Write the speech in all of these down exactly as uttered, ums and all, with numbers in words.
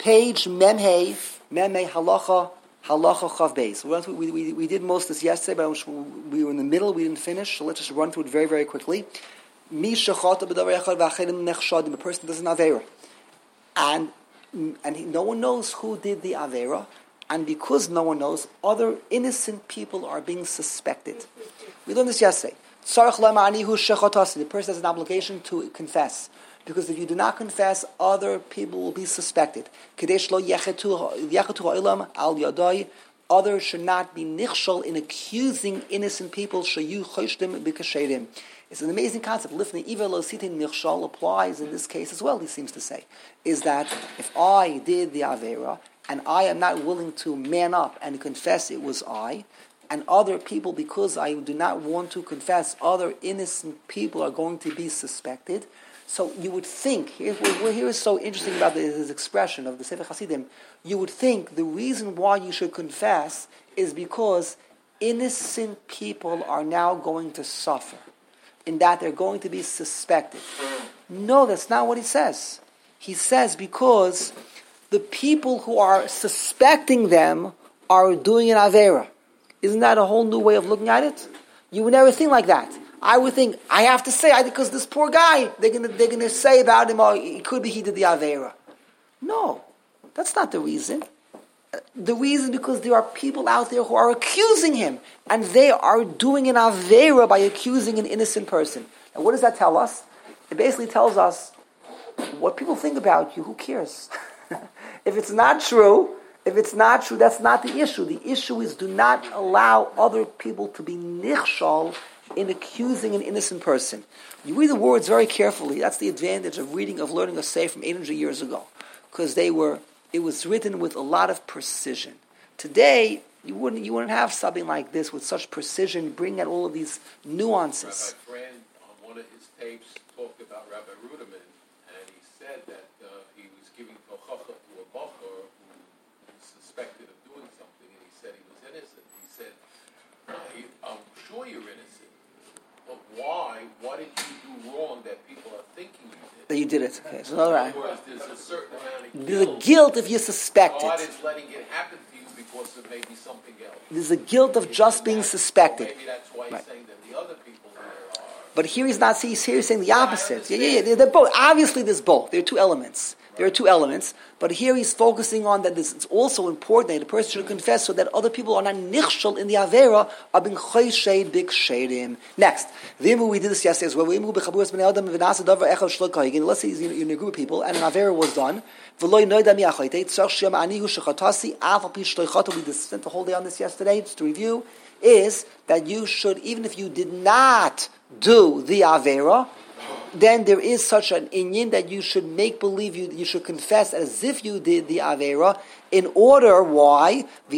page Memhei, Memhei Halacha, Halacha Chav Beis. We, we, we did most of this yesterday, but we were in the middle, we didn't finish, so let's just run through it very, very quickly. Mi shechata b'davar echad v'achedim nechshadim, a person does an avera. And, and he, no one knows who did the avera, and because no one knows, other innocent people are being suspected. We learned this yesterday. The person has an obligation to confess. Because if you do not confess, other people will be suspected. Others should not be nichshol in accusing innocent people. It's an amazing concept. Lifnei iver lo sitin nichshol applies in this case as well, he seems to say. Is that if I did the avera, and I am not willing to man up and confess it was I, and other people, because I do not want to confess, other innocent people are going to be suspected. So you would think, here, here is so interesting about this expression of the Sefer Hasidim, you would think the reason why you should confess is because innocent people are now going to suffer, in that they're going to be suspected. No, that's not what he says. He says because the people who are suspecting them are doing an avera. Isn't that a whole new way of looking at it? You would never think like that. I would think, I have to say, because this poor guy, they're going to they're going to say about him, oh, it could be he did the avera. No, that's not the reason. The reason because there are people out there who are accusing him, and they are doing an avera by accusing an innocent person. And what does that tell us? It basically tells us what people think about you. Who cares? If it's not true, if it's not true, that's not the issue. The issue is do not allow other people to be nichshal in accusing an innocent person. You read the words very carefully. That's the advantage of reading, of learning a say from eight hundred years ago. Because they were, it was written with a lot of precision. Today, you wouldn't you wouldn't have something like this with such precision, bring out all of these nuances. My friend on one of his tapes talked about Rabbi Ruderman, and he said that uh, he was giving tochacha to a bacher who was suspected of doing something, and he said he was innocent. He said, I'm sure you're innocent. But why? What did you do wrong that people are thinking you did? That you did it. Okay, so all right. In other words, there's a certain amount of guilt. There's a guilt if you suspect God it. is letting it happen to you because of maybe something else. There's a guilt of just being suspected. Maybe that's why he's right. saying that the other people there are. But here he's not. He's here saying the opposite. Yeah, yeah, yeah. They're both. Obviously, there's both. There are two elements. There are two elements. But here he's focusing on that this, it's also important that the person should confess so that other people are not nichshal in the avera of being choyshed b'kshedim. Next, we did this yesterday as well. Let's say you're in a group of people and an avera was done. We spent the whole day on this yesterday. Just to review, is that you should, even if you did not do the avera, then there is such an inyan that you should make believe you you should confess as if you did the avera in order. Why? The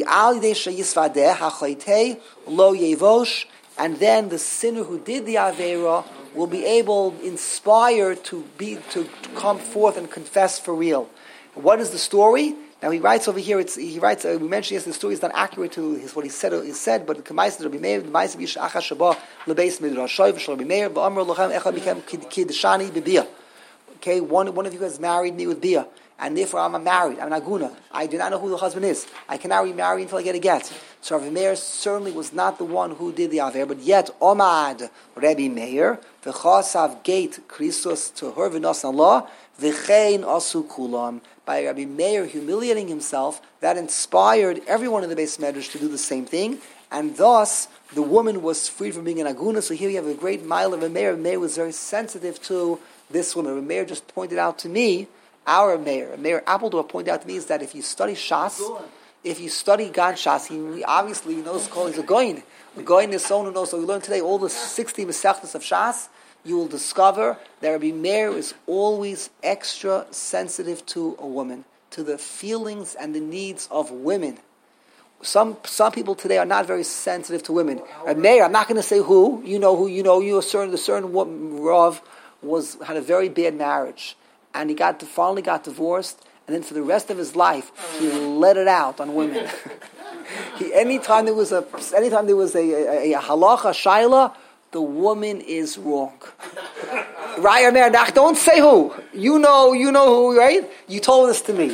lo yevosh, and then the sinner who did the avera will be able, inspired to be to come forth and confess for real. What is the story? Now he writes over here. It's, he writes. Uh, we mentioned yes, the story is not accurate to his, what he said. He said, but the K'maisa Rabbi Meir, the Ma'aser B'Yishachah Shabbat LeBeis Midrashay v'Shel Rabbi Meir v'Amar Lochem Echad Mikem Kiddeshani B'Bia. Okay, one one of you has married me with Bia, and therefore I'm married. I'm an aguna. I do not know who the husband is. I cannot remarry until I get a get. So Rabbi Meir certainly was not the one who did the aver, but yet Omad Rabbi Meir v'Chasav Gate Christos to her v'Nos Allah v'Chein Asu Kulam. By Rabbi Meir humiliating himself, that inspired everyone in the Beis Medrash to do the same thing, and thus the woman was freed from being an aguna. So here you have a great mile of Rabbi Meir. Rabbi Meir was very sensitive to this woman. Rabbi Meir just pointed out to me, our Meir, Meir Appledorf pointed out to me, is that if you study Shas, if you study God Shas, he obviously knows he's a goyin. A goyin is someone who knows. So we learned today all the sixty Masechtas of Shas. You will discover that Rabbi Meir is always extra sensitive to a woman, to the feelings and the needs of women. Some some people today are not very sensitive to women. Rabbi Meir, I'm not going to say who. You know who. You know you. A certain a certain woman, Rav, was had a very bad marriage, and he got to, finally got divorced, and then for the rest of his life he let it out on women. he, anytime there was a anytime there was a, a, a halacha shaila, the woman is wrong. Right, Meir? Don't say who. You know, you know who, right? You told this to me.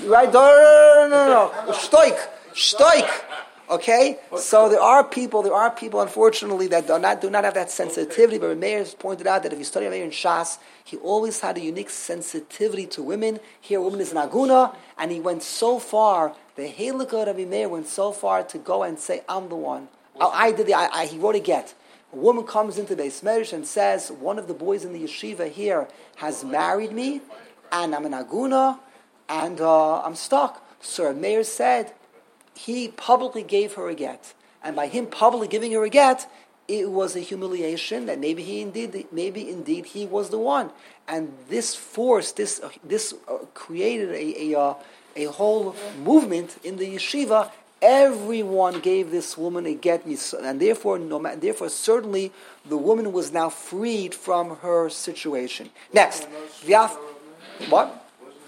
right? No, no, no, no, no. Stoik, stoik. Okay, so there are people, there are people, unfortunately, that do not do not have that sensitivity. But Meir has pointed out that if you study Meir in Shas, he always had a unique sensitivity to women. Here, a woman is an aguna, and he went so far. The Halakha Rabbi Meir went so far to go and say, "I'm the one. I, I did the." I, I, he wrote a get. A woman comes into Beis Medrash and says, "One of the boys in the yeshiva here has married me, and I'm an aguna, and uh, I'm stuck." So Meir said, he publicly gave her a get, and by him publicly giving her a get, it was a humiliation that maybe he indeed, maybe indeed he was the one, and this force, this this uh, created a a, uh, a whole movement in the yeshiva. Everyone gave this woman a get, and therefore, no, therefore, certainly the woman was now freed from her situation. Next, V'yaf, what?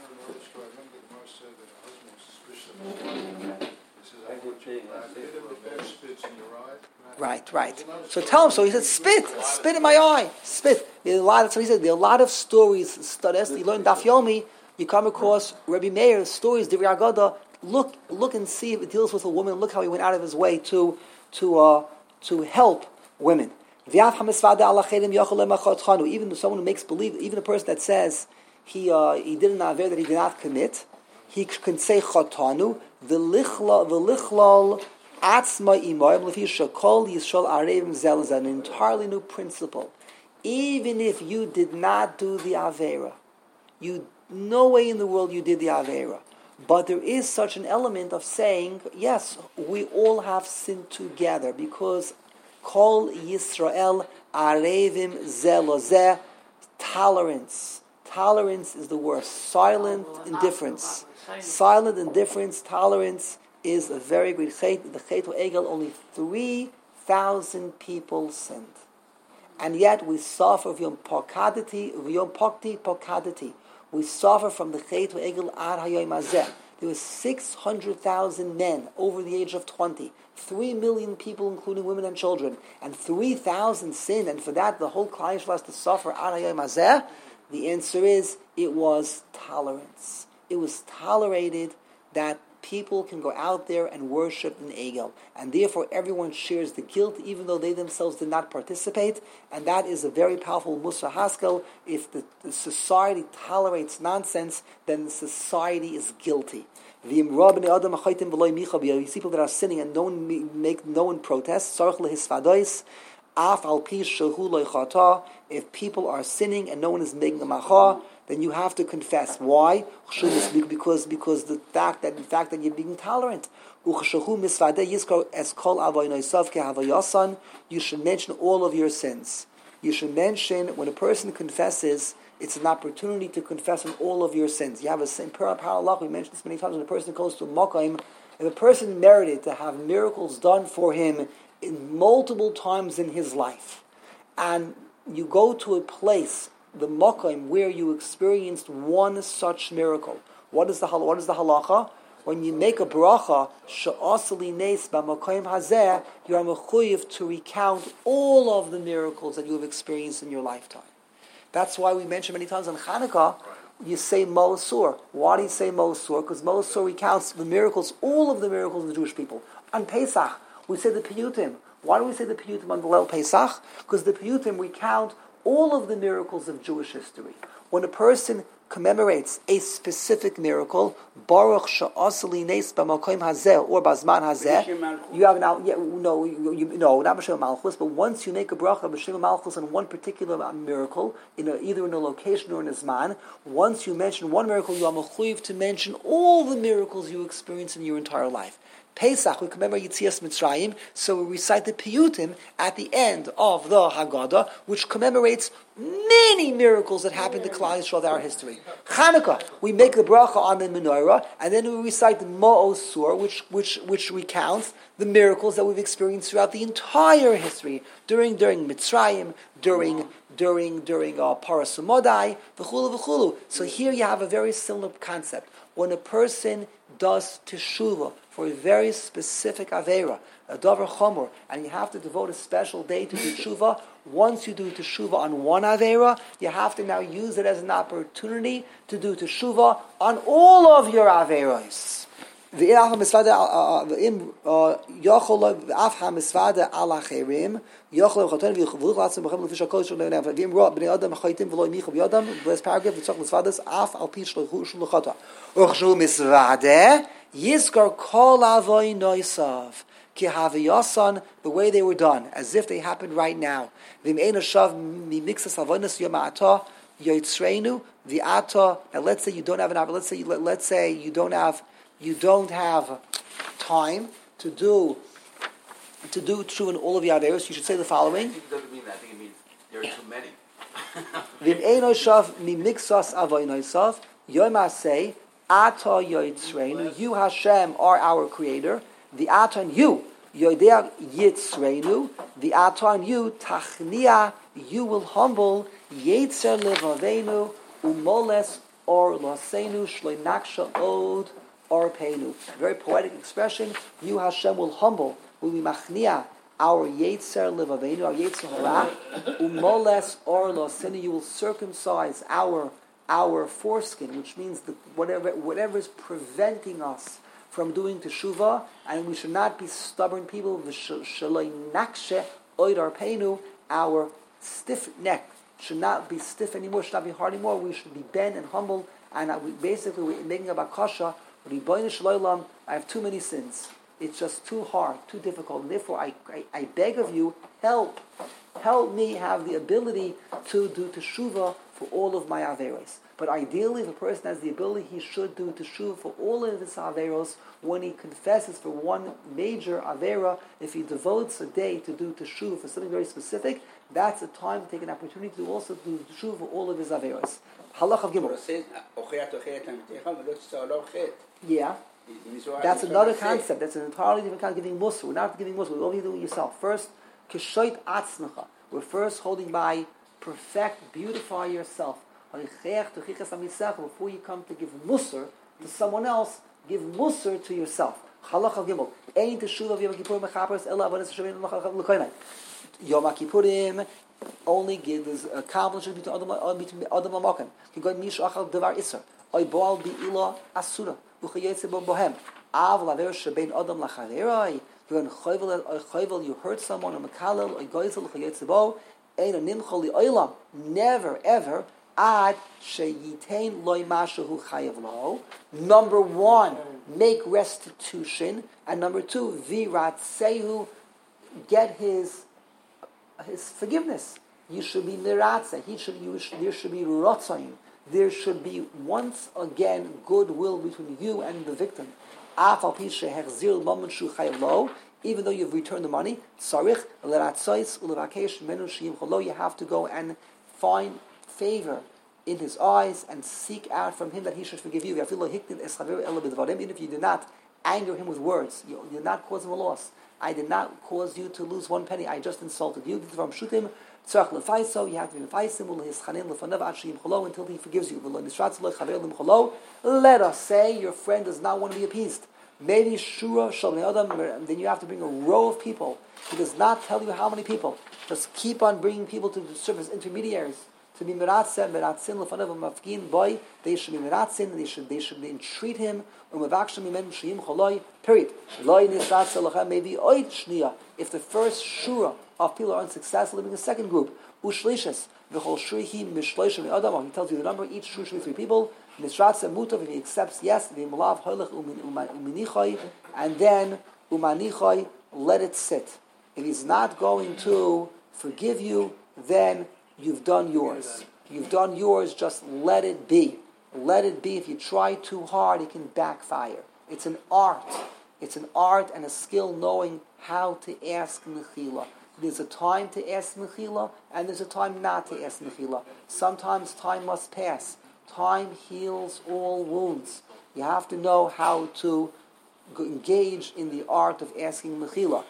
Right, right. So tell him. So he said, "Spit, spit in my eye, spit." There's a lot of, so he said, there are a lot of stories. Studies you learn Daf Yomi. You come across Rabbi Meir's stories, Divrei Agada. Look, look and see if it deals with a woman. Look how he went out of his way to to uh, to help women. Even someone who makes believe, even a person that says he uh, he did an aver that he did not commit, he can say chatanu v'lichlal atzma imoyim lefi shakol yishol arevim zel is an entirely new principle. Even if you did not do the avera, you no way in the world you did the avera. But there is such an element of saying, yes, we all have sinned together, because Kol Yisrael Arevim Zelozeh, tolerance. Tolerance is the worst. Silent indifference. Silent indifference, tolerance is a very great chait. The Chet Egel, only three thousand people sinned. And yet we suffer from Pokadati, Vyom Pokti, Pokadati. We suffer from the Chet Egel Ad Hayoim Hazeh. There were six hundred thousand men over the age of twenty, three million people, including women and children, and three thousand sinned, and for that the whole Klal Yisrael has to suffer Ad Hayoim Hazeh. The answer is, it was tolerance. It was tolerated that people can go out there and worship in Egel, and therefore everyone shares the guilt, even though they themselves did not participate. And that is a very powerful Musar Haskel. If the, the society tolerates nonsense, then the society is guilty. You see people that are sinning and no one make no one protest. If people are sinning and no one is making a macha, then you have to confess. Why? Because because the fact that in fact that you're being tolerant. You should mention all of your sins. You should mention, when a person confesses, it's an opportunity to confess on all of your sins. You have a sin, parallel, we mentioned this many times, when a person goes to a Mokayim, if a person merited to have miracles done for him in multiple times in his life, and you go to a place, the Mokayim, where you experienced one such miracle, what is the what is the halacha? When you make a bracha, she'asali nes b'makayim hazeh, you are mechuyev to recount all of the miracles that you have experienced in your lifetime. That's why we mention many times on Hanukkah, you say Mosur. Why do you say Mosur? Because Mosur recounts the miracles, all of the miracles of the Jewish people. On Pesach, we say the Piyutim. Why do we say the Piyutim on the Leil Pesach? Because the Piyutim recount all of the miracles of Jewish history. When a person commemorates a specific miracle, Baruch Sha'asali Nes B'Makoim Hazeh or Bazman Hazeh, you have now, yeah, no, you, you, no, not B'Shem Malchus, but once you make a bracha B'Shem Malchus on one particular miracle, in a, either in a location or in a zman, once you mention one miracle, you are mechuyev to mention all the miracles you experience in your entire life. Pesach, we commemorate Yetzias Mitzrayim, so we recite the Piyutim at the end of the Haggadah, which commemorates many miracles that happened to Klal Yisrael throughout our history. Chanukah, we make the bracha on the menorah, and then we recite the Ma'osur, which which which recounts the miracles that we've experienced throughout the entire history, during during Mitzrayim, during during during uh, Paras Umodai, v'chulu v'chulu. So here you have a very similar concept. when a person does teshuvah for a very specific avera, a davar chomer, and you have to devote a special day to do teshuvah. Once you do teshuvah on one avera, you have to now use it as an opportunity to do teshuvah on all of your averos. ואם יאכל ואף המסוודה על אחרים יאכל וחתן ויחברו לעצמם בחיים לפי שהכל שלו נענב ואם רוא בני אדם חייטים ולא ימיכו בידם בלס פרגף וצריך מסוודס אף על פי שלוחו של חטא וכשהוא מסוודה יזכר כל אבוי נויסב כי הוויוסן the way they were done as if they happened right now ואם אין השב ממיקסס אבוינס יום העתה יצרנו ועתה and let's say you don't have an let's say let's say you don't have you don't have time to do to do true in all of your averos, you should say the following. I think it doesn't mean that. I think it means there are too many. V'im eino shav mi mixas avoynosav yom aseh ata yotzreinu. You Hashem are our Creator. The ata and you yodea yitzreinu. The ata and you tachnia. You will humble yetzer levavenu umoles or lasenu shleinaksha od. Or peinu. Very poetic expression. You Hashem will humble, will be machnia our yetzer levavenu, our yetzer hara, umoles or losinu. You will circumcise our our foreskin, which means that whatever whatever is preventing us from doing teshuvah, and we should not be stubborn people. V'shaloi nakshe oidar peinu. Our stiff neck should not be stiff anymore. Should not be hard anymore. We should be bent and humble. And we basically we're making a bakasha. I have too many sins. It's just too hard, too difficult. And therefore, I, I, I beg of you, help. Help me have the ability to do teshuvah for all of my averos. But ideally, if a person has the ability, he should do teshuvah for all of his averos when he confesses for one major avera. If he devotes a day to do teshuvah for something very specific, that's a time to take an opportunity to also do teshuvah for all of his averos. Halach of Gimel. Yeah. That's another concept. That's an entirely different kind of giving mussar. We're not giving mussar. We're only doing it yourself. First, kishoit atzmecha. We're first holding by perfect, beautify yourself. Before you come to give mussar to someone else, give mussar to yourself. Halach of Gimel. Ein teshuva v'yom kippurim mechaperes ela avodas hashem l'koinai. Yom Kippurim only gives accomplishment between Adam and Makan. You go mish achal devar iser. Oy boal bi'ila asura. Uchayetze bo bohem. Av laver shebein Adam lachaveroi. You go chayvel chayvel. You hurt someone. Or mekalel. Oy goyzel uchayetze bo. Ein nimchol li'olam. Never ever. Ad sheyitain loy mashahu chayev lo. Number one, make restitution, and number two, viratsehu, get his. His forgiveness. You should be miratza. He should. You should. There should be rotzayim. There should be once again goodwill between you and the victim. Afal pishe hechzir moment shu chaylo. Even though you've returned the money, tzarich leratzos ulevakesh menu shiyim cholo. You have to go and find favor in his eyes and seek out from him that he should forgive you. Even if you did not anger him with words, you did not cause him a loss. I did not cause you to lose one penny. I just insulted you. From shutim, tzarich lefaiso. You have to be lefaisim ulehizchanin lefanav ashiyim cholo until he forgives you. Let us say your friend does not want to be appeased. Maybe shura shal adam. Then you have to bring a row of people. He does not tell you how many people. Just keep on bringing people to serve as intermediaries. To be meratzeh, meratzin lefanav mafkin boy. They should be meratzin. They should. They should entreat him. Period. Maybe if the first shura of people are unsuccessful, living a second group. Ushlishes. He tells you the number. Each shur should be three people. If he accepts yes, and then umanichai, let it sit. If he's not going to forgive you, then you've done yours. You've done yours. Just let it be. Let it be. If you try too hard, it can backfire. It's an art. It's an art and a skill knowing how to ask mechila. There's a time to ask mechila, and there's a time not to ask mechila. Sometimes time must pass. Time heals all wounds. You have to know how to engage in the art of asking mechila.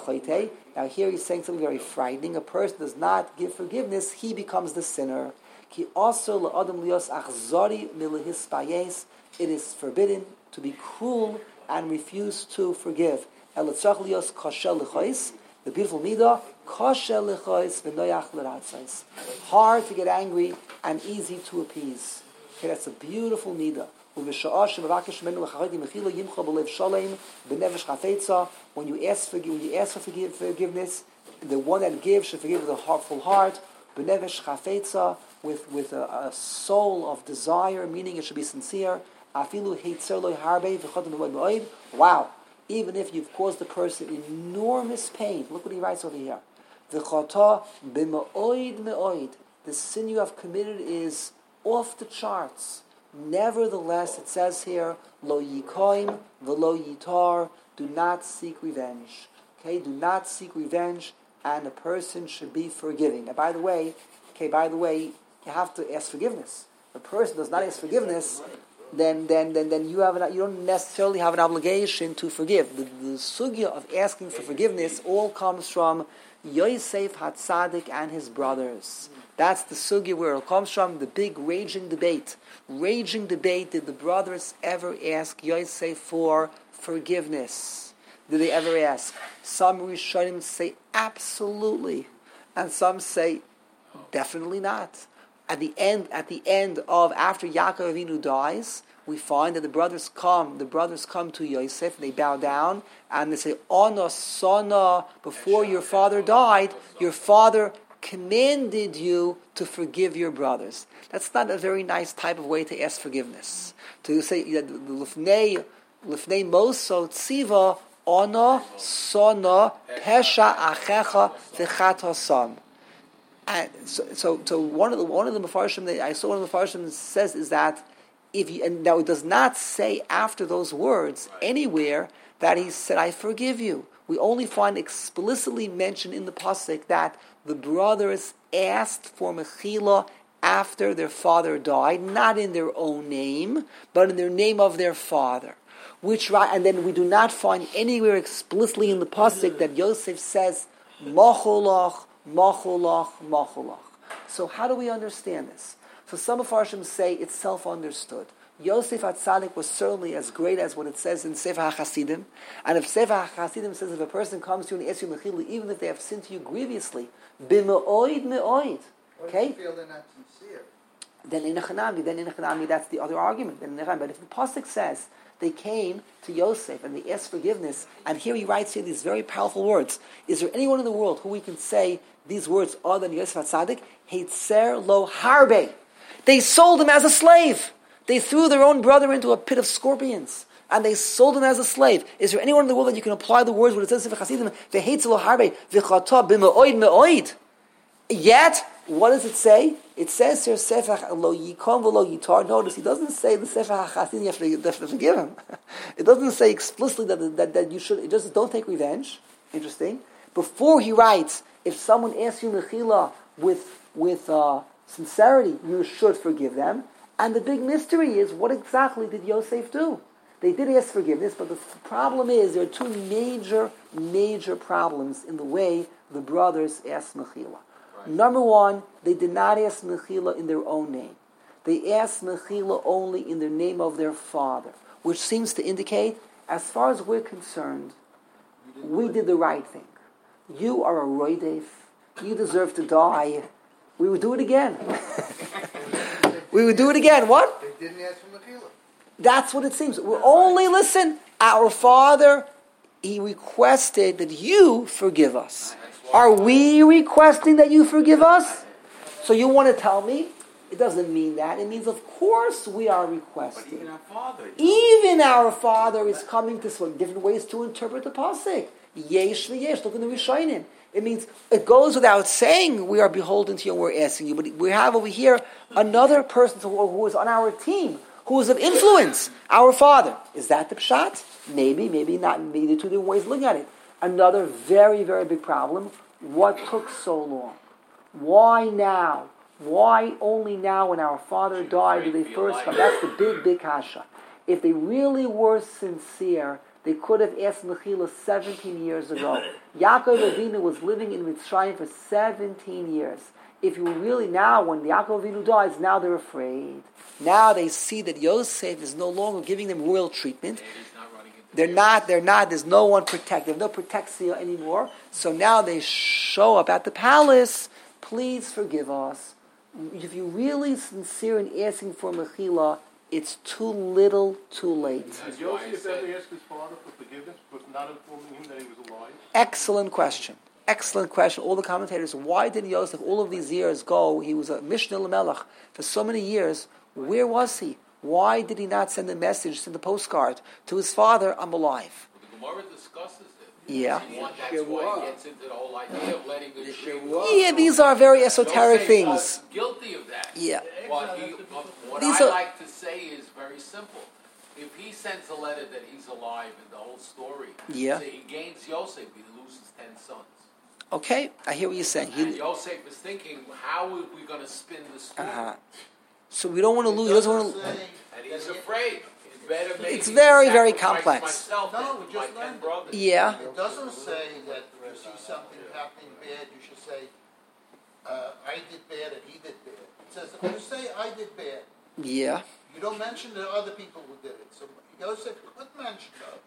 Now here he's saying something very frightening. A person does not give forgiveness, he becomes the sinner. Ki also la'adam lios achzari milihispayes. It is forbidden to be cruel and refuse to forgive. Elitzach lios kashel l'chais. The beautiful midah, kashel l'chais v'noyach l'ratzais. Hard to get angry and easy to appease. Okay, that's a beautiful midah. When you ask for when you ask for forgiveness, the one that gives should forgive with a heartful heart, with with a, a soul of desire, meaning it should be sincere. Wow! Even if you've caused the person enormous pain, look what he writes over here. The sin you have committed is off the charts. Nevertheless, it says here, lo yikoim v'lo yitar, do not seek revenge. Okay, do not seek revenge, and a person should be forgiving. And by the way, okay, by the way, you have to ask forgiveness. If a person does not ask forgiveness, then then then, then you have an, you don't necessarily have an obligation to forgive. The, the sugya of asking for forgiveness all comes from Yosef HaTzadik and his brothers. That's the sugya where it comes from, the big raging debate. Raging debate, did the brothers ever ask Yosef for forgiveness? Did they ever ask? Some Rishonim say absolutely, and some say definitely not. At the end, at the end of, after Yaakov Avinu dies, we find that the brothers come, the brothers come to Yosef, they bow down, and they say, Ona Sona, before your father died, your father commanded you to forgive your brothers. That's not a very nice type of way to ask forgiveness. To say lifnei lifnei moso tziva ona sona pesha achecha v'chat hasam. And so, so, so one of the one of the mefarshim that I saw one of the mefarshim says is that if you, and now it does not say after those words anywhere that he said, "I forgive you." We only find explicitly mentioned in the pasuk that the brothers asked for mechila after their father died, not in their own name, but in their name of their father. Which and then we do not find anywhere explicitly in the pasuk that Yosef says macholach, macholach, macholach. So how do we understand this? So some of Farshim say it's self-understood. Yosef HaTzadik was certainly as great as what it says in Sefer HaChasidim. And if Sefer HaChasidim says if a person comes to you and asks you mechila, even if they have sinned to you grievously, b'me'oid me'oid, okay? What if you feel they're not sincere? Then in Echanami, then in Echanami, that's the other argument. Then in but if the pasuk says they came to Yosef and they asked forgiveness, and here he writes here these very powerful words. Is there anyone in the world who we can say these words other than Yosef HaTzadik? Heitzer lo harbe. They sold him as a slave. They threw their own brother into a pit of scorpions, and they sold him as a slave. Is there anyone in the world that you can apply the words when it says in Chasidim, "Ve'heitzel lo harbe v'chata b'me'oid me'oid"? Yet, what does it say? It says here, "Sefer lo yikom v'lo yitar." Notice, he doesn't say the Sefer HaChasidim you have to, you have to forgive him. It doesn't say explicitly that, that that you should. It just don't take revenge. Interesting. Before he writes, if someone asks you mechila with with uh, sincerity, you should forgive them. And the big mystery is, what exactly did Yosef do? They did ask forgiveness, but the problem is, there are two major, major problems in the way the brothers asked mechila. Right. Number one, they did not ask mechila in their own name. They asked mechila only in the name of their father, which seems to indicate, as far as we're concerned, we did the right thing. You are a roidef. You deserve to die. We would do it again. We would do it again. What? They didn't ask for mechila. That's what it seems. We're only, listen, our Father, He requested that you forgive us. Are we requesting that you forgive us? So you want to tell me? It doesn't mean that. It means, of course, we are requesting. But even our Father. Even our Father is coming to some different ways to interpret the pasuk. Yesh v'yesh. Look in the Rishonim. It means, it goes without saying we are beholden to you and we're asking you. But we have over here another person who, who is on our team, who is of influence, our Father. Is that the pshat? Maybe, maybe not. Maybe the two different ways of looking at it. Another very, very big problem. What took so long? Why now? Why only now when our father died did they first come? That's the big, big kasha. If they really were sincere, they could have asked mechila seventeen years ago. Yaakov Avinu was living in Mitzrayim for seventeen years. if you really now, when Yaakov Avinu dies, now they're afraid. Now they see that Yosef is no longer giving them royal treatment. They're not, they're not, there's no one protective, no protexia anymore. So now they show up at the palace, please forgive us. If you're really sincere in asking for mechila, it's too little, too late. Did Yosef ever ask his father for forgiveness, but not informing him that he was alive? Excellent question. Excellent question. All the commentators, why did Yosef all of these years go? He was a Mishnah Lamelech for so many years. Where was he? Why did he not send a message, send a postcard to his father, I'm alive? Well, the Gemara discusses it. Yeah. That's why he gets into the whole idea of letting the sheep. Yeah, these are very esoteric Yosef things. was guilty of that. Yeah. What, he, what These I are- like to say is very simple. If he sends a letter that he's alive in the whole story, Yeah. say he gains Yosef, he loses ten sons. Okay, I hear what you're saying. And He, Yosef is thinking, how are we going to spin this story? uh-huh. So we don't want to lose. He doesn't want to. And he's afraid. It's better maybe It's very, to very sacrifice complex. myself No, than we with my just ten learned it. brothers. Yeah. It doesn't say that you see something happening bad, you should say, uh, I did bad and he did bad. It says, if you say I did bad, Yeah. you don't mention the other people who did it. So Yosef could mention the other.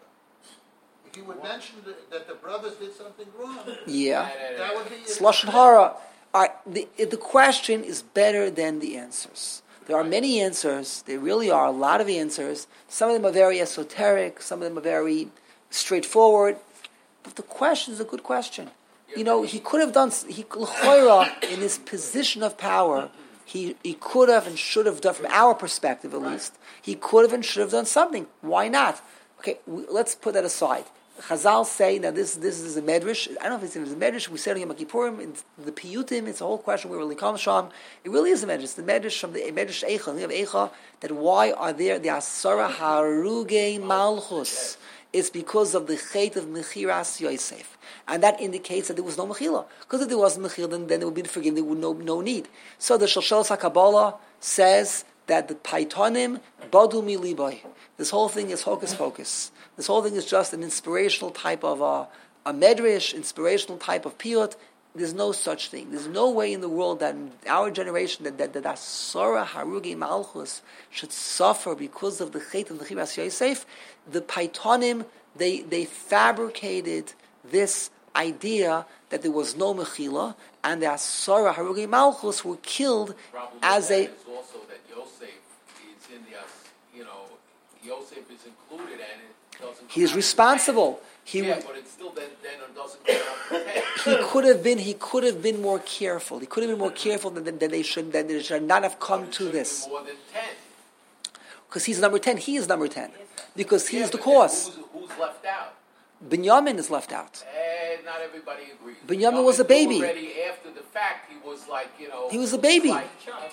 If you would mention the, that the brothers did something wrong, Yeah. that would be... It's Lashon Hara. All right, the, the question is better than the answers. There are many answers. There really are a lot of answers. Some of them are very esoteric. Some of them are very straightforward. But the question is a good question. You know, he could have done, he l'choira, in his position of power, he, he could have and should have done, from our perspective at least, he could have and should have done something. Why not? Okay, we, let's put that aside. Chazal say, now this this is a medrash. I don't know if it's a medrash. We said in Yom Kippurim, in the Piyutim, it's a whole question where we come from. It really is a medrash. The medrash from the medrash Eicha, the Eicha, that why are there the Asara Haruge Malchus? It's because of the Chet of Mechiras Yosef. And that indicates that there was no Mechila. Because if there wasn't Mechila, then, then it would be forgiven, there would no no need. So the Shalshal HaKabbalah says that the Paitonim Badu Miliboy. This whole thing is hocus pocus. This whole thing is just an inspirational type of uh, a medrash, inspirational type of piyut. There's no such thing. There's no way in the world that in our generation that that, that Asora Harugi Malchus should suffer because of the Chet and the Chiras Yosef. The Paitonim, they they fabricated this idea that there was no Mechila, and the Asora Harugi Malchus were killed Problem as with a... that is also that Yosef is in the, you know, Yosef is included and it doesn't. He is come out responsible. He Yeah, would, but it still then, then it doesn't come out the he could have been he could have been more careful. He could have been more careful than, than they should that they should not have come It to should be this. More than ten. Because he's number ten. He is number ten. Because he Yeah, is the but cause. then Who's, who's left out? Binyamin is left out. Eh, not everybody agrees. Binyamin was a baby. Already after the fact, he was like, you know. He was a baby. Like,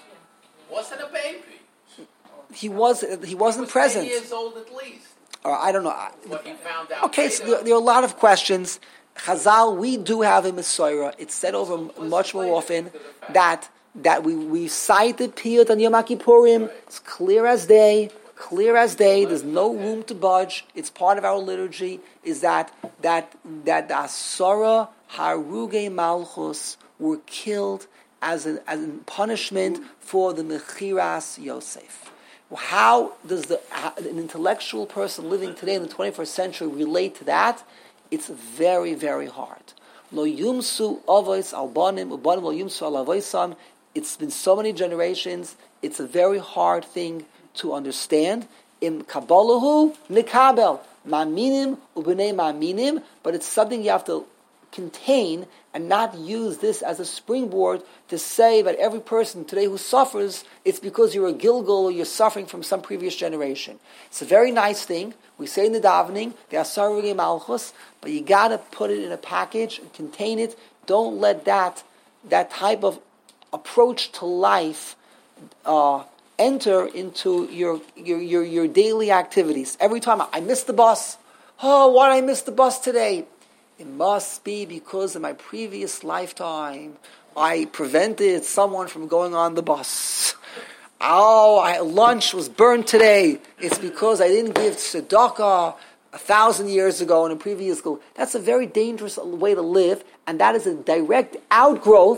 wasn't a baby. He was he wasn't He was present. ten years old at least. Or I don't know. I- What he found out. Okay, so later. there, there are a lot of questions. Chazal, we do have a Messiah. It's said over m- much more often that that we, we cite the Piyut on Yom Kippurim. It's clear as day, clear as day. There's no room to budge. It's part of our liturgy. Is that that that the Asara Haruge Malchus were killed as a, as a punishment for the Mechiras Yosef. How does the, how, an intellectual person living today in the twenty-first century relate to that? It's very, very hard. Lo yumsu avos albanim, ubanim lo yumsu alavoisam. It's been so many generations. It's a very hard thing to understand. Im kabbalahu nikabel maminim ubnei maminim, but it's something you have to contain and not use this as a springboard to say that every person today who suffers, it's because you're a Gilgal or you're suffering from some previous generation. It's a very nice thing. We say in the davening, the Asar Malchus, but you got to put it in a package and contain it. Don't let that that type of approach to life uh, enter into your, your your your daily activities. Every time I miss the bus, oh, why did I miss the bus today? It must be because in my previous lifetime, I prevented someone from going on the bus. Oh, I, lunch was burned today. It's because I didn't give tzedakah a thousand years ago in a previous school. That's a very dangerous way to live, and that is a direct outgrowth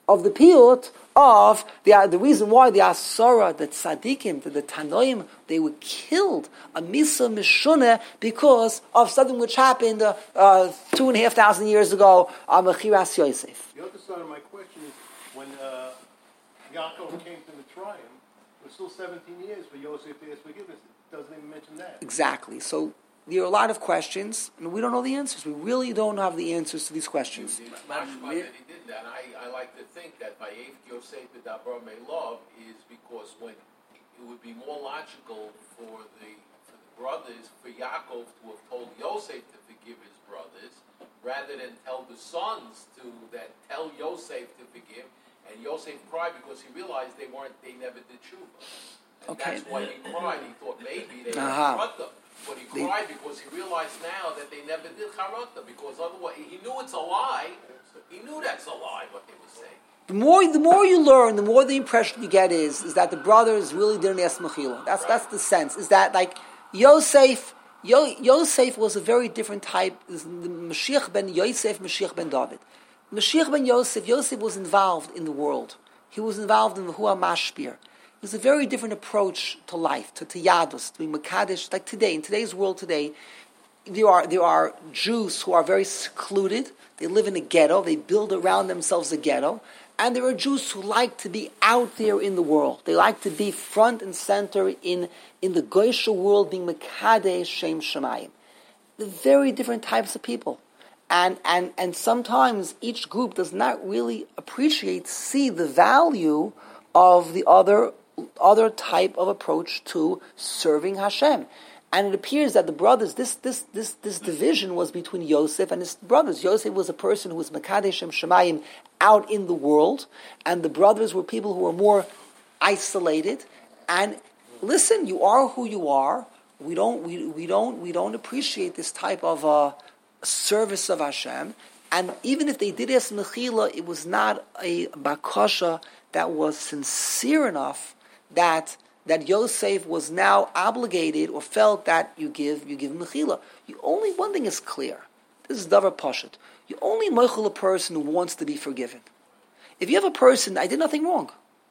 of the piyut of the the reason why the Asura, the Tzadikim, the, the Tanoim, they were killed, a Misa Mishuneh, because of something which happened uh, uh, two and a half thousand years ago on Mechiras Yosef. The other side of my question is, when uh, Yaakov came to Mitzrayim, it was still seventeen years for Yosef to ask forgiveness. It doesn't even mention that. Exactly. So there are a lot of questions, and we don't know the answers. We really don't have the answers to these questions. It's mashma that he did that. I, I like to think that Vayev Yosef B'Dabra Me'lov is because when it would be more logical for the, for the brothers, for Yaakov to have told Yosef to forgive his brothers, rather than tell the sons to that tell Yosef to forgive, and Yosef cried because he realized they weren't, they never did tshuva. And Okay. that's why he cried. He thought maybe they Uh-huh. had them. But he They- cried because he realized now that they never did charata, because otherwise he knew it's a lie. He knew that's a lie what they were saying. The more, the more you learn, the more the impression you get is, is that the brothers really didn't ask Mechila. That's that's the sense. Is that like Yosef? Yo, Yosef was a very different type. Is the Mashiach ben Yosef, Mashiach ben David. Mashiach ben Yosef. Yosef was involved in the world. He was involved in the Hua Mashpir. It was a very different approach to life, to, to Yadus, to being Makadesh. Like today, in today's world today, there are there are Jews who are very secluded. They live in a ghetto. They build around themselves a ghetto. And there are Jews who like to be out there in the world. They like to be front and center in, in the Goysha world, being Mekadesh Shem Shemayim. They're very different types of people. And, and, and sometimes each group does not really appreciate, see the value of the other, other type of approach to serving Hashem. And it appears that the brothers, this this this this division was between Yosef and his brothers. Yosef was a person who was Mekadesh Shem Shemayim out in the world, and the brothers were people who were more isolated. And listen, you are who you are. We don't we, we don't we don't appreciate this type of uh, service of Hashem. And even if they did ask Mechila, it was not a bakasha that was sincere enough that that Yosef was now obligated or felt that you give you give Mechila. You only one thing is clear. This is Davar Pashat. You only Mechil a person who wants to be forgiven. If you have a person, I did nothing wrong.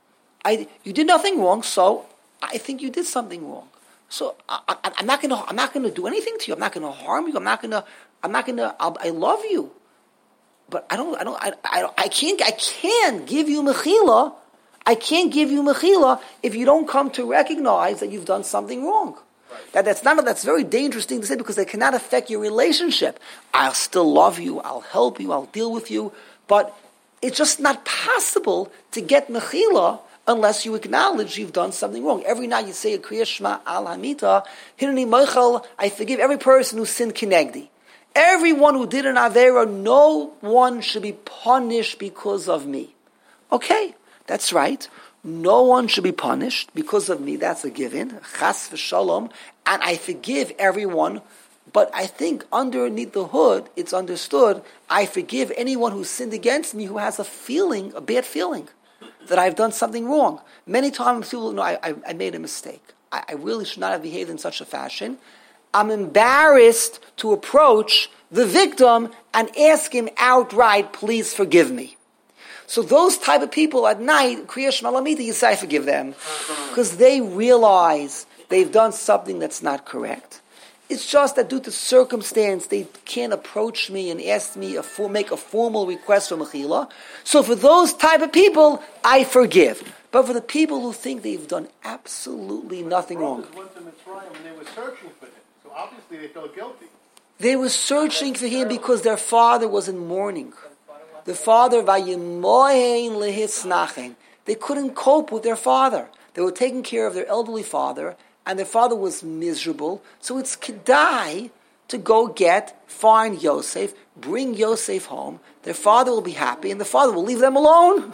I you did nothing wrong, so I think you did something wrong. So I, I, I'm not gonna I'm not gonna do anything to you. I'm not gonna harm you. I'm not gonna I'm not gonna I'll, I love you, but I don't I don't I I, I can't I can't give you Mechila. I can't give you Mechila if you don't come to recognize that you've done something wrong. Right. That that's not that's very dangerous thing to say because it cannot affect your relationship. I'll still love you. I'll help you. I'll deal with you, but it's just not possible to get Mechila unless you acknowledge you've done something wrong. Every night you say a Kriya Shema Al Hamita, Hineni Meichel, I forgive every person who sinned Kinegdi. Everyone who did an Avera, no one should be punished because of me. Okay, that's right. No one should be punished because of me. That's a given. Chas v'shalom. And I forgive everyone. But I think underneath the hood, it's understood, I forgive anyone who sinned against me who has a feeling, a bad feeling, that I've done something wrong. Many times people know I, I, I made a mistake. I, I really should not have behaved in such a fashion. I'm embarrassed to approach the victim and ask him outright, please forgive me. So those type of people at night, Kriya Shema Lamita, you say I forgive them. Because they realize they've done something that's not correct. It's just that due to circumstance, they can't approach me and ask me, a for, make a formal request for Mechila. So for those type of people, I forgive. But for the people who think they've done absolutely nothing wrong. The brothers went to Mitzrayim and they were searching for him. So obviously they felt guilty. They were searching for him because their father was in mourning. The father, Vayimohen lehisnachen. They couldn't cope with their father. They were taking care of their elderly father, and their father was miserable. So it's kedai to go get, find Yosef, bring Yosef home. Their father will be happy, and the father will leave them alone.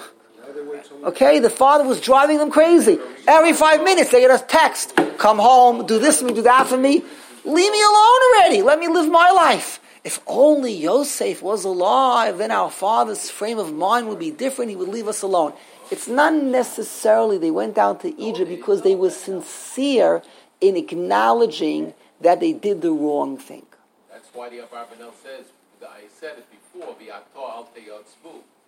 Okay, the father was driving them crazy. Every five minutes they get a text, come home, do this for me, do that for me. Leave me alone already. Let me live my life. If only Yosef was alive, then our father's frame of mind would be different. He would leave us alone. It's not necessarily they went down to Egypt because they were sincere in acknowledging that they did the wrong thing. That's why the Abarbanel says, I said it before, V'ator al teyotzvu.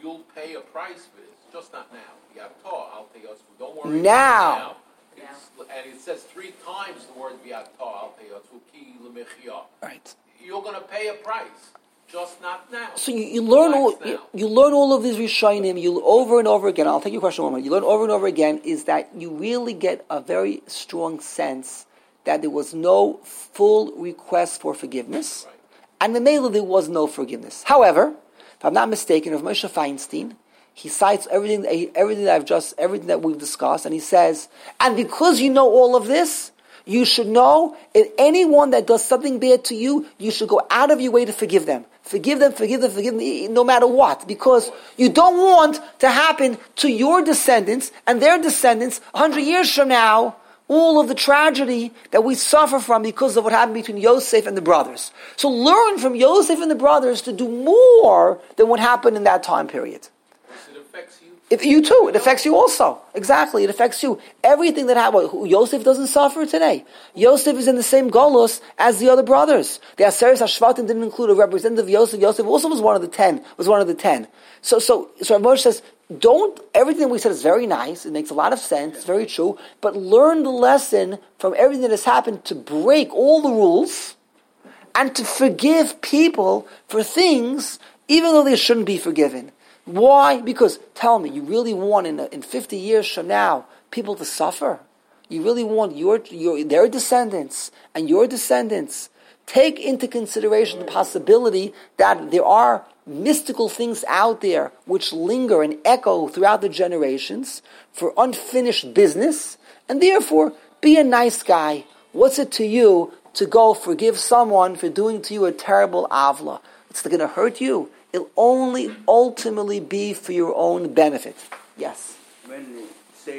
you'll pay a price for this, just not now. V'yator, I'll pay us. Don't worry. Now. It's, and it says three times the word v'yator, I'll pay us. Ki l'mechiyah. Right. You're going to pay a price, just not now. So you, you learn all Relax you, now. you learn all of these Rishonim. You over and over again. I'll take your question one more. You learn over and over again is that you really get a very strong sense that there was no full request for forgiveness, Right. and the Mela there was no forgiveness. However, if I'm not mistaken, of Moshe Feinstein, he cites everything, everything that I've just, everything that we've discussed, and he says, and because you know all of this, you should know if anyone that does something bad to you, you should go out of your way to forgive them. Forgive them, forgive them, forgive them, no matter what, because you don't want to happen to your descendants and their descendants a hundred years from now, all of the tragedy that we suffer from because of what happened between Yosef and the brothers. So learn from Yosef and the brothers to do more than what happened in that time period. It affects you. It, you too. It affects you also. Exactly. It affects you. Everything that happened. Yosef doesn't suffer today. Yosef is in the same golus as the other brothers. The Aseres HaShvatim didn't include a representative of Yosef. Yosef also was one of the ten. Was one of the ten. So, so, so Moshe says, don't. Everything we said is very nice. It makes a lot of sense. It's very true. But learn the lesson from everything that has happened to break all the rules and to forgive people for things, even though they shouldn't be forgiven. Why? Because, tell me, you really want in, in fifty years from now people to suffer? You really want your, your their descendants and your descendants? Take into consideration the possibility that there are mystical things out there which linger and echo throughout the generations for unfinished business, and therefore be a nice guy. What's it to you to go forgive someone for doing to you a terrible avla? It's going to hurt you. It'll only ultimately be for your own benefit. Yes. When you say,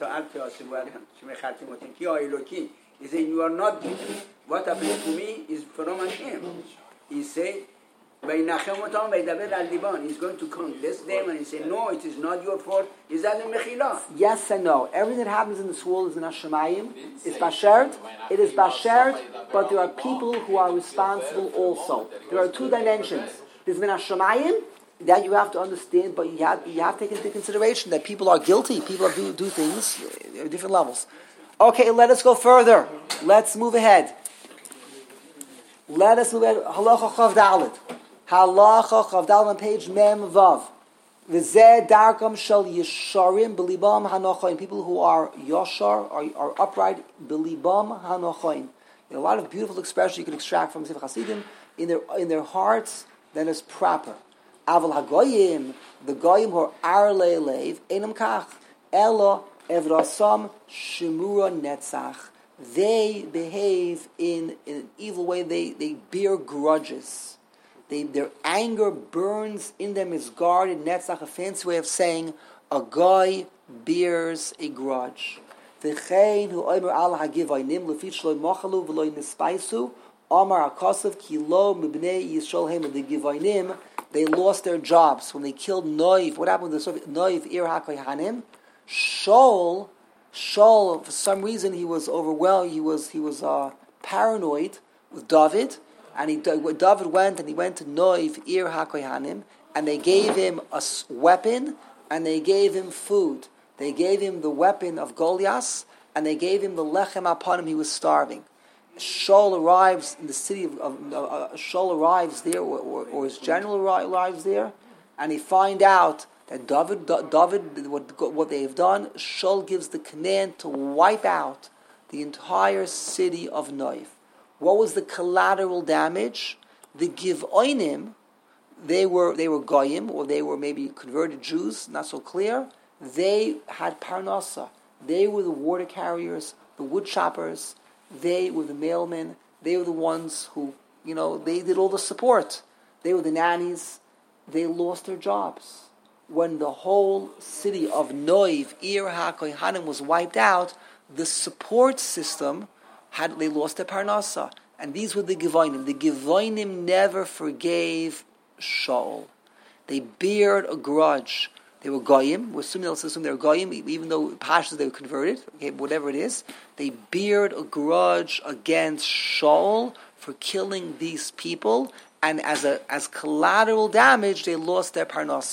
he said, you are not guilty. What happened to me is from Hashem. He said, he's going to confess them and he said, no, it is not your fault. Is that in Mechila? Yes and no. Everything that happens in this world is in Hashemayim. It's Bashert. It is Bashert, but there are people who are responsible also. There are two dimensions. There's been Hashemayim, that you have to understand, but you have, you have to take into consideration that people are guilty. People do, do things at different levels. Okay, let us go further. Let's move ahead. Let us move ahead. Halacha Chav Daled. Halacha Chav Daled on page Mem Vav. V'zeh darkam shel yesharim b'libam hanochayin. People who are yashar, are, are upright, b'libam hanochayin. There are a lot of beautiful expressions you can extract from Sefer Hasidim in their in their hearts. That is proper. Aval hagoyim, the goyim who are arlei leiv, enam kach, ela evrasam shemura netzach. They behave in, in an evil way. They they bear grudges. They, their anger burns in them is guarded. Netzach, a fancy way of saying a guy bears a grudge. V'chein hu omer al hagivaynim lefi shloi mochalu v'loi nispaisu amar akasav ki lo mibnei yisrael hem the givaynim. They lost their jobs when they killed Noiv. What happened with the Noiv Ir HaKohanim? Shaul, Shaul, for some reason he was overwhelmed. He was he was uh, paranoid with David, and he David went and he went to Noiv Ir HaKohanim, and they gave him a weapon and they gave him food. They gave him the weapon of Goliath and they gave him the lechem upon him. He was starving. Shaul arrives in the city of, of uh, Shaul arrives there, or, or, or his general arrives there, and he find out that David, David, what, what they have done. Shaul gives the command to wipe out the entire city of Noiv. What was the collateral damage? The Givonim, they were they were goyim, or they were maybe converted Jews, not so clear. They had parnasa. They were the water carriers, the wood choppers. They were the mailmen. They were the ones who, you know, they did all the support. They were the nannies. They lost their jobs. When the whole city of Noiv, Ir HaKohanim, was wiped out, the support system, had they lost their parnasa. And these were the Givonim. The Givonim never forgave Shaul. They bared a grudge. They were goyim. We're assuming, let's assume they were goyim, even though pashas they were converted. Okay, whatever it is, they bared a grudge against Shaul for killing these people, and as a as collateral damage, they lost their parnasa.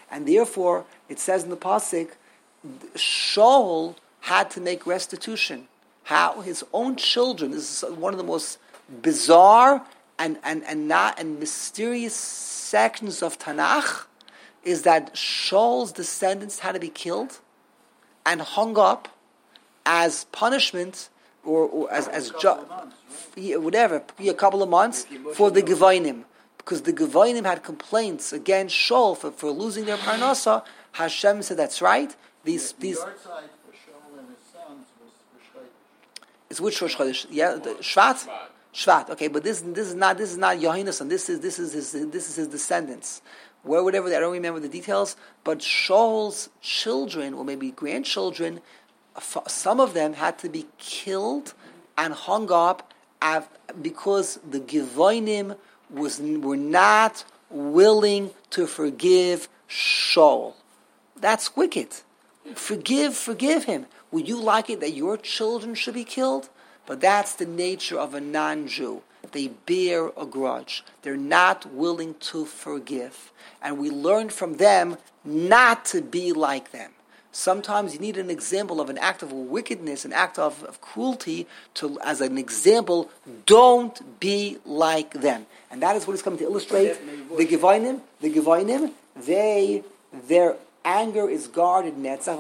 And therefore, it says in the Pasuk, Shaul had to make restitution. How his own children, this is one of the most bizarre and, and, and not and mysterious sections of Tanakh, is that Shaul's descendants had to be killed and hung up as punishment or, or as as ju- yeah, whatever, a couple of months for the Gevonim, because the Gevonim had complaints against Shaul for, for losing their parnasa. Hashem said, "That's right." These the these. yard side for Shaul and his sons was Rosh Chodesh. It's which Rosh Chodesh? Yeah, the Shvat. Shvat. Okay, but this this is not this is not Yohanan. This is this is his this is his descendants. Where whatever I don't remember the details, but Shaul's children or maybe grandchildren, some of them had to be killed and hung up because the Gevonim was were not willing to forgive Shaul. That's wicked. Forgive, forgive him. Would you like it that your children should be killed? But that's the nature of a non-Jew. They bear a grudge. They're not willing to forgive. And we learn from them not to be like them. Sometimes you need an example of an act of wickedness, an act of, of cruelty, to as an example, don't be like them. And that is what is coming to illustrate the Gevonim. The Gevonim, they, their anger is guarded.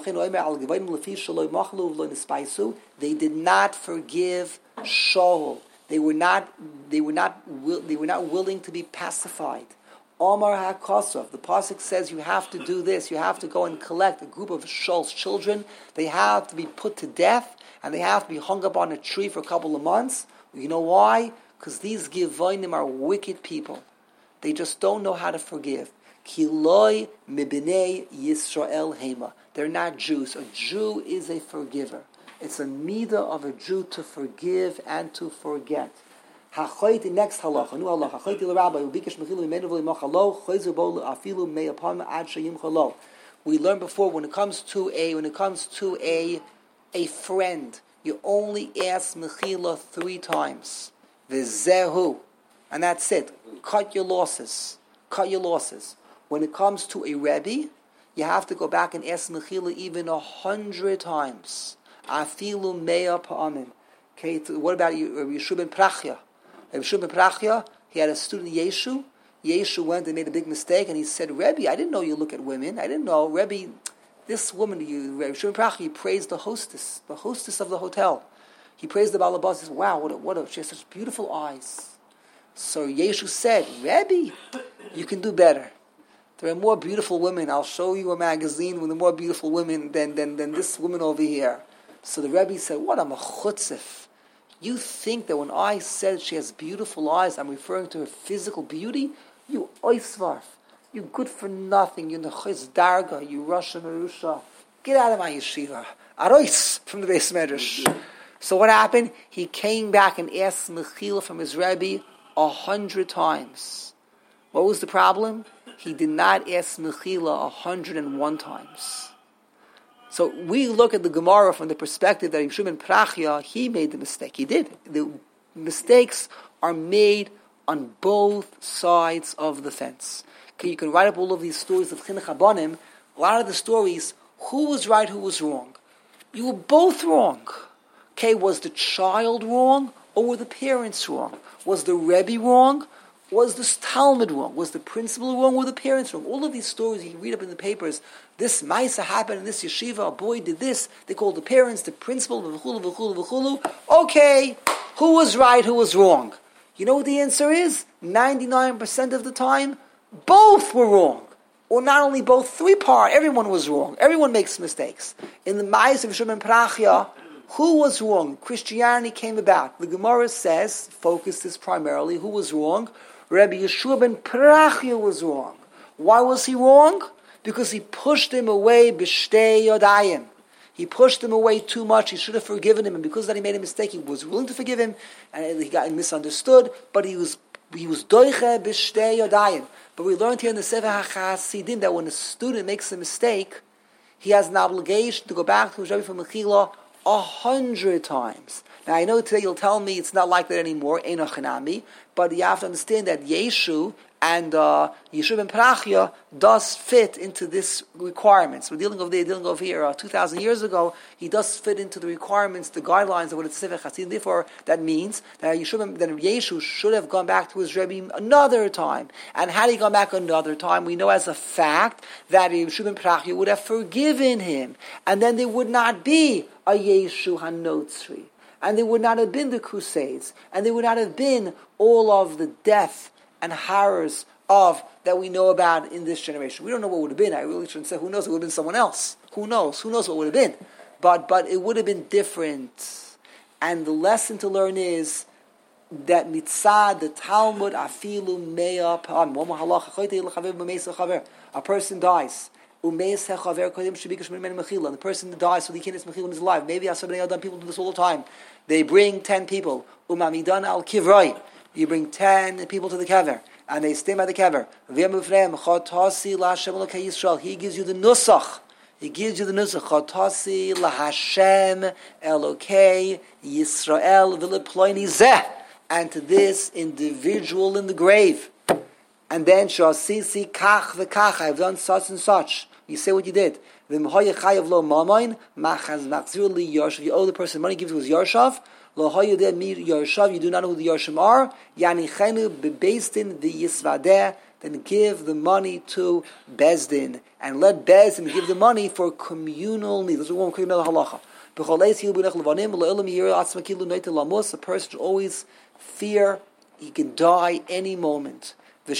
They did not forgive Shaul. They were not. They were not. They were not willing to be pacified. Omar HaKosov. The pasuk says you have to do this. You have to go and collect a group of Shaul's children. They have to be put to death, and they have to be hung up on a tree for a couple of months. You know why? Because these Gevonim are wicked people. They just don't know how to forgive. Kiloi mibnei Yisrael hema. They're not Jews. A Jew is a forgiver. It's a midah of a Jew to forgive and to forget. Hachoyti, next halacha, new halacha. Hachoyti l'rabbi ubikesh mechilu imenu v'limachalo choyzer bo afilu me'apam ad sheyim chalo. We learned before when it comes to a when it comes to a a friend, you only ask mechila three times. V'zehu, and that's it. Cut your losses. Cut your losses. When it comes to a rebbe, you have to go back and ask mechila even a hundred times. Afilu me'a pa'amim. Okay, what about Yeshua ben Prachya? Yeshua ben Prachya, he had a student Yeshu. Yeshu went and made a big mistake, and he said, Rebbe, I didn't know you look at women. I didn't know, Rebbe, this woman, you, Yeshua ben Prachya, he praised the hostess, the hostess of the hotel. He praised the Balabas. He says, wow, what a, what a, she has such beautiful eyes. So Yeshu said, Rebbe, you can do better. There are more beautiful women. I'll show you a magazine with more beautiful women than, than, than this woman over here. So the Rebbe said, what a mechutzif. You think that when I said she has beautiful eyes, I'm referring to her physical beauty? You oisvarf. You good for nothing. You nechiz darga. You Russia Marusha. Get out of my yeshiva. Arois from the Beis Medrash. So what happened? He came back and asked mechila from his Rebbe a hundred times. What was the problem? He did not ask mechila a hundred and one times. So we look at the Gemara from the perspective that Yeshua ben Prachya, he made the mistake. He did. The mistakes are made on both sides of the fence. Okay, you can write up all of these stories of Chinuch Habanim. A lot of the stories, who was right, who was wrong? You were both wrong. Okay, was the child wrong or were the parents wrong? Was the Rebbe wrong? Was the Talmud wrong? Was the principal wrong? Were the parents wrong? All of these stories you read up in the papers. This Maisa happened in this yeshiva. A boy did this. They called the parents, the principal, v'chulu, v'chulu, v'chulu. Okay, who was right? Who was wrong? You know what the answer is? ninety-nine percent of the time, both were wrong. Or not only both, three part. Everyone was wrong. Everyone makes mistakes. In the Maisa of Yeshua ben Prachya, who was wrong? Christianity came about. The Gemara says, focuses primarily, who was wrong? Rabbi Yeshua ben Prachya was wrong. Why was he wrong? Because he pushed him away b'shtei yodayim. He pushed him away too much. He should have forgiven him, and because that he made a mistake, he was willing to forgive him, and he got misunderstood. But he was he was doiche b'shtei yodayim. But we learned here in the Sefer HaChasidim that when a student makes a mistake, he has an obligation to go back to his Rebbe for Mechila a hundred times. Now I know today you'll tell me it's not like that anymore, Eino Chanami, but you have to understand that Yeshu And uh, Yeshua ben Parachia does fit into this requirements. We're dealing over there, dealing over here. Uh, Two thousand years ago, he does fit into the requirements, the guidelines of what it's Sivach Hasid. Therefore, that means that Yeshua ben, that Yeshu should have gone back to his Rebbe another time. And had he gone back another time, we know as a fact that Yeshua ben Parachia would have forgiven him, and then there would not be a Yeshu Hanotzri, and there would not have been the Crusades, and there would not have been all of the death and horrors of that we know about in this generation. We don't know what would have been. I really shouldn't say who knows. It would have been someone else. Who knows? Who knows what would have been? But but it would have been different. And the lesson to learn is that mitzad the Talmud afilu meya pam a person dies. The person dies, so the king is mechila in his life. Maybe people do this all the time. They bring ten people. Umamidan al kivroi. You bring ten people to the kever, and they stay by the kever. He gives you the nusach. He gives you the nusach. Chatasi laHashem Elokei Yisrael v'leploini zeh, and to this individual in the grave. And then shasisi kach v'kach. I've done such and such. You say what you did. You owe the person money. Gives to his yarshav. You do not know who the Yarshim are. Based in the Yisvadeh, then give the money to Bezdin, and let Bezdin give the money for communal needs. This is one communal halacha. A person should always fear he can die any moment.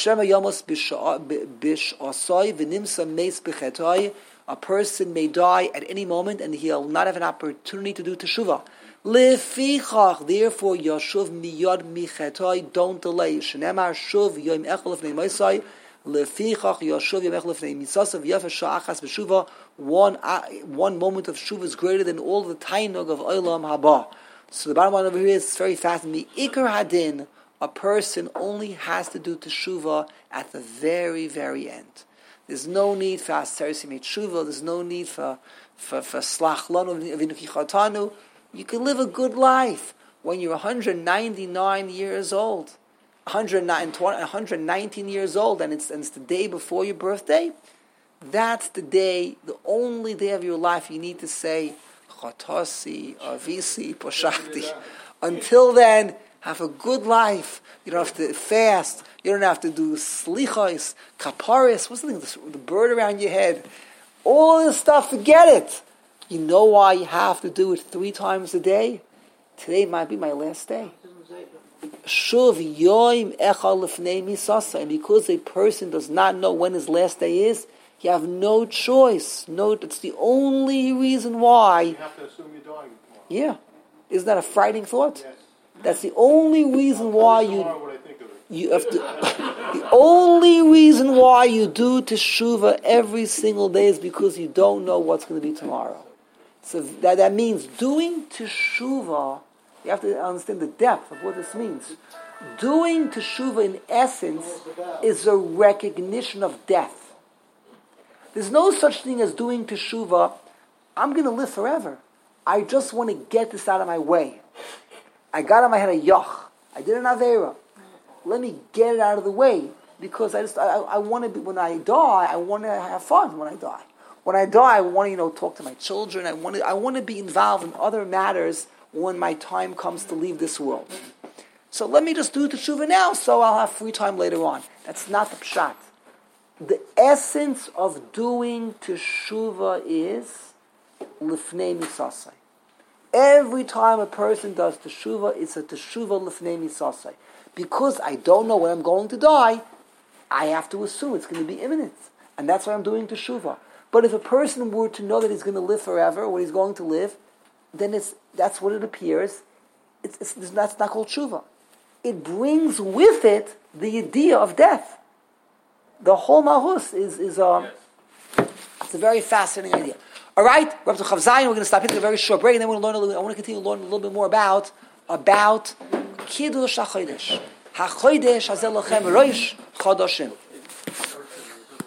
A person may die at any moment, and he'll not have an opportunity to do teshuvah. Lefichach, therefore, Yashuv miyad michetoi, don't delay. Shenemar shuv yom echel lefnei Mosai. Lefichach Yashuv yom echel lefnei Misasav yafeh sha'achas b'shuva. One one moment of shuv is greater than all the tainug of olam haba. So the bottom line over here is very fascinating. Ikar hadin, a person only has to do teshuvah at the very, very end. There's no need for aseres yemei teshuvah. There's no need for for for slach lanu avinu kichatanu. You can live a good life when you're one hundred ninety-nine years old, one hundred nineteen years old, and it's, and it's the day before your birthday. That's the day, the only day of your life you need to say, Chatasi, Avisi, Poshachti. Until then, have a good life. You don't have to fast. You don't have to do slichos, kaparis. What's the thing? The, the bird around your head. All this stuff, forget it. You know why you have to do it three times a day? Today might be my last day. Shuv yoim echal lefnei misasa. And because a person does not know when his last day is, you have no choice. No, it's the only reason why. You have to assume you're dying tomorrow. Yeah. Isn't that a frightening thought? Yes. That's the only reason why you... What I think of it. You have to, the only reason why you do teshuvah every single day is because you don't know what's going to be tomorrow. So that, that means doing teshuvah, you have to understand the depth of what this means. Doing teshuvah in essence is a recognition of death. There's no such thing as doing teshuvah, I'm going to live forever. I just want to get this out of my way. I got in my head a yach. I did an avera. Let me get it out of the way because I just I, I want to be, when I die, I want to have fun when I die. When I die, I want to, you know, talk to my children. I want to, I want to be involved in other matters when my time comes to leave this world. So let me just do teshuvah now, so I'll have free time later on. That's not the pshat. The essence of doing teshuvah is lifnei misasai. Every time a person does teshuvah, it's a teshuvah lifnei misasai. Because I don't know when I'm going to die, I have to assume it's going to be imminent. And that's why I'm doing teshuvah. But if a person were to know that he's going to live forever, or he's going to live, then it's that's what it appears. It's, it's, it's that's not called teshuvah. It brings with it the idea of death. The whole mahus is is a it's a very fascinating idea. All right, we're up to Chav Zayin. We're going to stop here, take a very short break, and then we're going to learn a little. I want to continue to learn a little bit more about about Kiddush HaChodesh. HaChodesh Hazel Lachem Rosh Chodashim.